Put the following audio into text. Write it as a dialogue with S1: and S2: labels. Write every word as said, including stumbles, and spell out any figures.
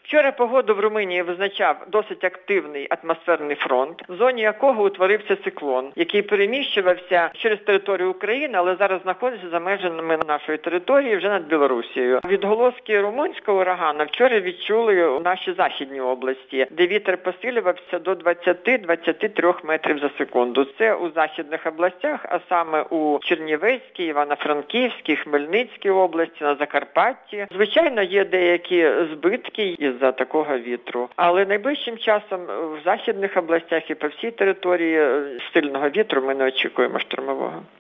S1: Вчора погоду в Румунії визначав досить активний атмосферний фронт, в зоні якого утворився циклон, який переміщувався через територію України, але зараз знаходиться за межами нашої території, вже над Білорусією. Відголоски румунського урагану вчора відчули у нашій західній області, де вітер посилювався до двадцять-двадцять три метрів за секунду. Це у західних областях, а саме у Чернівецькій, Івано-Франківській, Хмельницькій області, на Закарпатті. Звичайно, є деякі збитки із-за такого вітру. Але найближчим часом в західних областях і по всій території сильного вітру ми не очікуємо штормового.